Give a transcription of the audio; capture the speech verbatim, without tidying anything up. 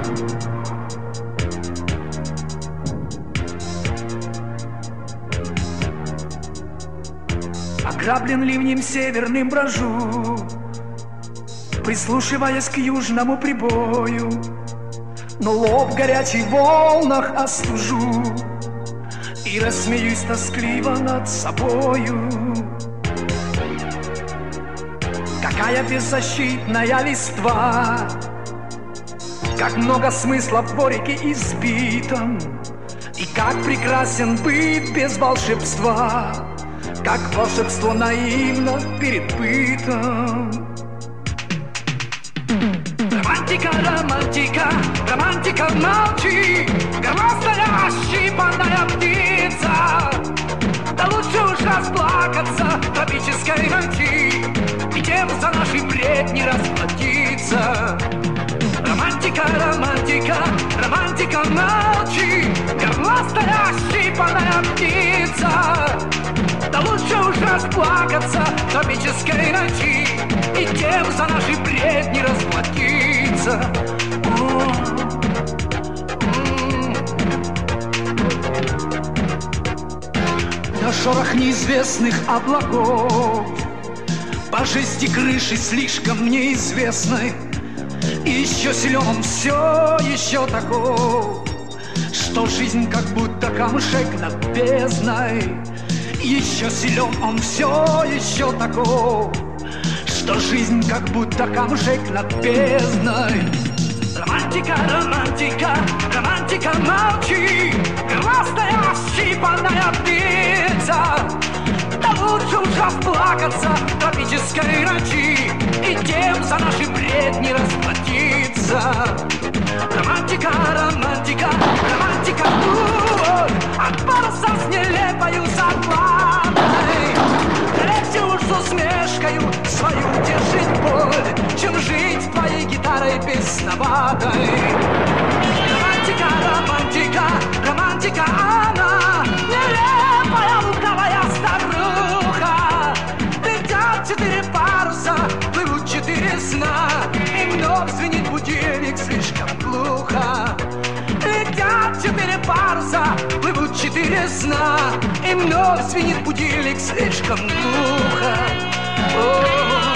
Ограблен ливнем северным брожу, прислушиваясь к южному прибою, но лоб в горячих волнах остужу и рассмеюсь тоскливо над собою. Какая беззащитная листва, как много смысла в дворике избитом, и как прекрасен быт без волшебства, как волшебство наивно перед бытом. Романтика, романтика, романтика, молчи, горластая ощипанная птица. Да лучше уж расплакаться в тропической ночи и тем за наши бредни расплатиться. Романтика, романтика, романтика, молчи, горластая ощипанная птица. Да лучше уж расплакаться в тропической ночи и тем за наши бредни расплатиться. На шорох неизвестных облаков, по жести крыши слишком неизвестной, и еще силен он все еще таков, что жизнь как будто камушек над бездной. Еще силен он все еще таков, что жизнь как будто камушек над бездной. Романтика, романтика, романтика, молчи, горластая ощипанная птица. Да лучше уж расплакаться в тропической ночи и тем за наши бредни расплатиться. Романтика, романтика, романтика, ой, от паруса с нелепою зарплатой. Легче уж с усмешкою свою держить боль, чем жить с твоей гитарой бесноватой. Романтика, романтика, романтика, она нелепая лукавая старуха. Летят четыре паруса, плывут четыре сна, и вновь звенит будильник слишком глухо. Летят четыре паруса, плывут четыре сна, и вновь звенит будильник слишком глухо. О-о-о.